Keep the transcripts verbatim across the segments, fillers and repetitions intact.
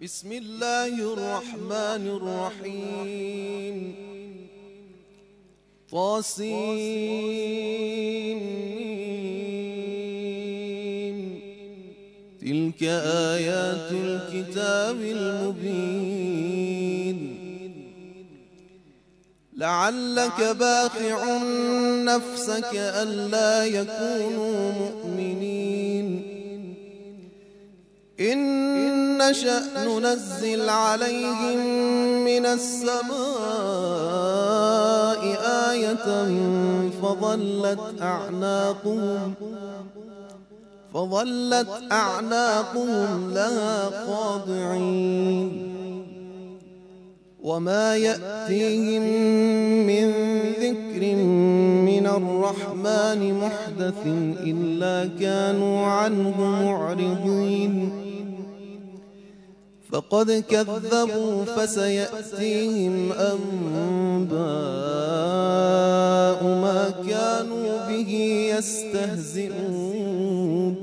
بسم الله الرحمن الرحيم. طاسين. تلك آيات الكتاب المبين. لعلك باخع نفسك ألا يكونوا مؤمنين إن نشأ ننزل عليهم من السماء آية فظلت أعناقهم فظلت أعناقهم لها خاضعين وما يأتيهم من ذكر من الرحمن محدث إلا كانوا عنه معرضين فقد كذبوا فسيأتيهم أنباء ما كانوا به يستهزئون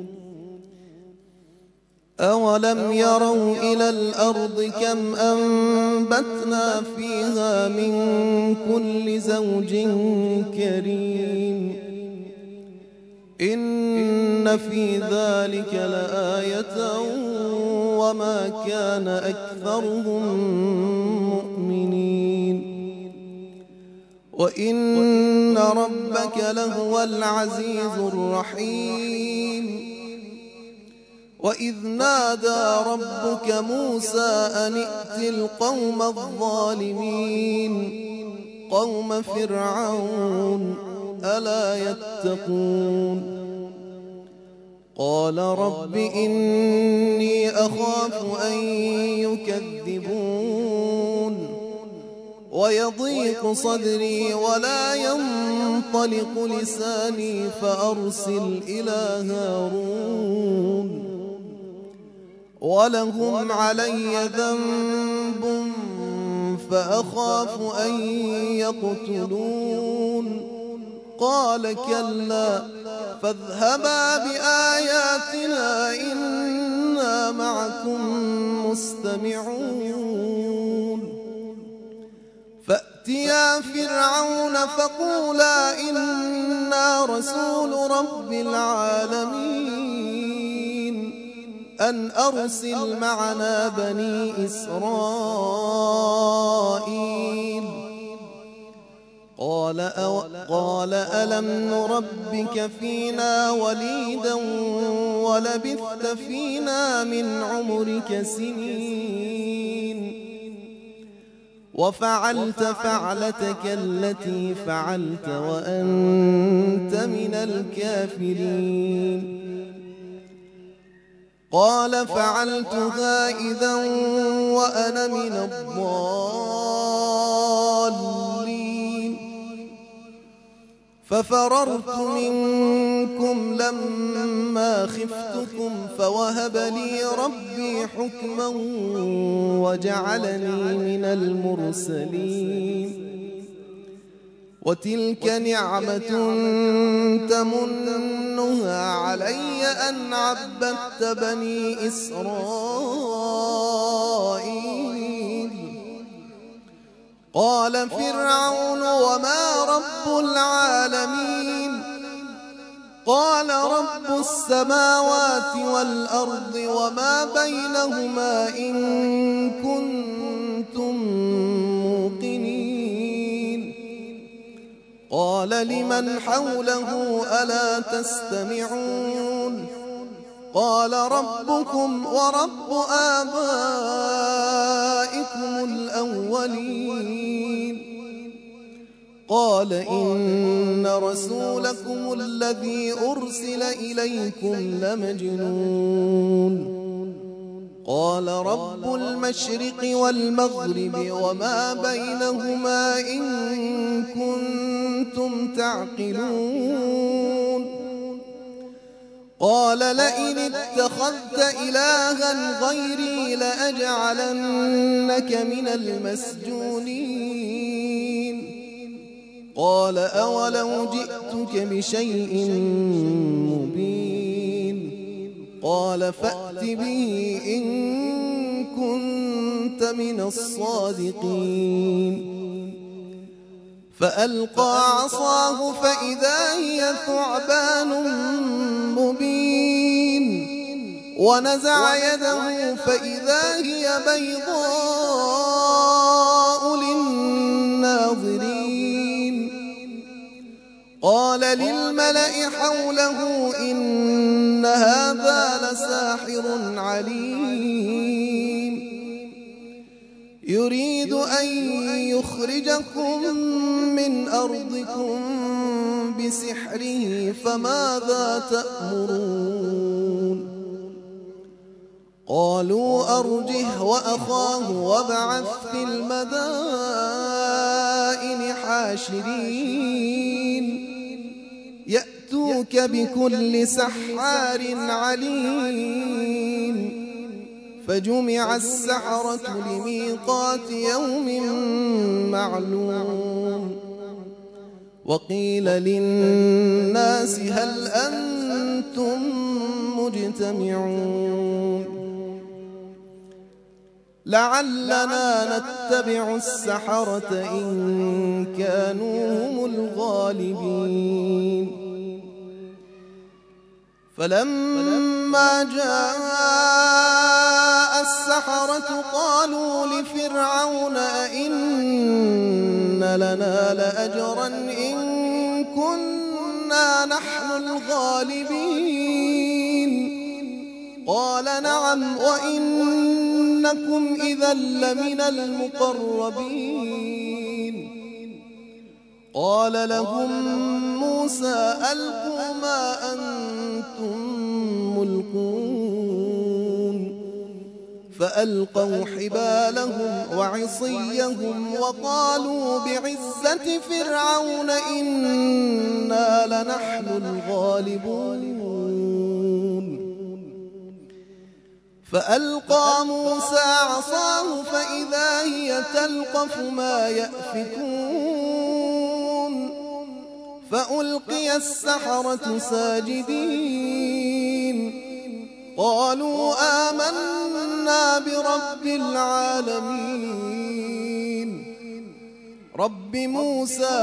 أولم يروا إلى الأرض كم أنبتنا فيها من كل زوج كريم إن في ذلك لآية وما كان أكثرهم مؤمنين وإن ربك لهو العزيز الرحيم وإذ نادى ربك موسى أن ائت القوم الظالمين قوم فرعون ألا يتقون قال رب إني أخاف أن يكذبون ويضيق صدري ولا ينطلق لساني فأرسل إلى هارون ولهم علي ذنب فأخاف أن يقتلون قال كلا فاذهبا بآياتنا إنا معكم مستمعون فأتيا فرعون فقولا إنا رسول رب العالمين أن أرسل معنا بني إسرائيل قال, أو قال ألم نربك فينا وليدا ولبثت فينا من عمرك سنين وفعلت فعلتك التي فعلت وأنت من الكافرين قال فعلتها إذا وأنا من الضالين ففررت منكم لما خفتكم فوهب لي ربي حكما وجعلني من المرسلين وتلك نعمة تمنها علي أن عبدت بني إسرائيل قال فرعون وما رب العالمين قال رب السماوات والأرض وما بينهما إن كنتم موقنين قال لمن حوله ألا تستمعون قال ربكم ورب آبائكم الأولين قال إن رسولكم الذي أرسل إليكم لمجنون قال رب المشرق والمغرب وما بينهما إن كنتم تعقلون قال لئن اتخذت إلها غيري لأجعلنك من المسجونين قال أولو جئتك بشيء مبين قال فأت به إن كنت من الصادقين فألقى عصاه فإذا هي ثعبان مبين ونزع يده فإذا هي بيضاء للناظرين قال للملأ حوله إن هذا لساحر عليم يريد أن يخرجكم من أرضكم بسحره فماذا تأمرون قالوا أرجه وأخاه وابعث في المدائن حاشرين يأتوك بكل سحار عليم فجمع السحرة لميقات يوم معلوم وقيل للناس هل أنتم مجتمعون لعلنا نتبع السحرة إن كانوا هم الغالبين فلما جاء السحرة قالوا لفرعون أئن لنا لأجرا إن كنا نحن الغالبين قال نعم وإنكم إذا لمن المقربين قال لهم موسى ألقوا ما أنتم ملقون فألقوا حبالهم وعصيهم وقالوا بعزة فرعون إنا لنحن الغالبون فألقى موسى عصاه فإذا هي تلقف ما يأفكون فألقي السحرة ساجدين قالوا آمنا برب العالمين رب موسى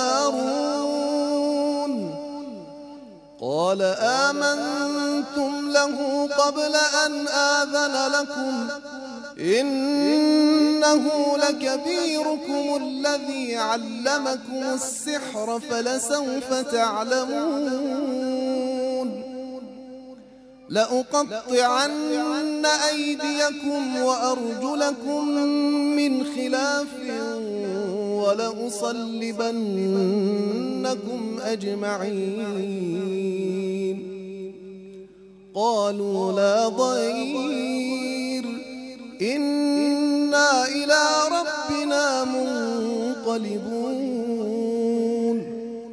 وهارون قال آمنتم له قبل أن آذن لكم إنه لكبيركم الذي علمكم السحر فلسوف تعلمون لأقطعن أيديكم وأرجلكم من خلاف ولأصلبنكم أجمعين قالوا لا ضير إنا إلى ربنا منقلبون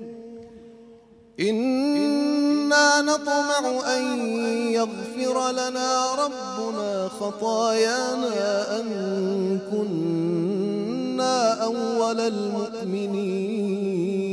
إنا نطمع أن يغفر لنا ربنا خطايانا أن كنا أول المؤمنين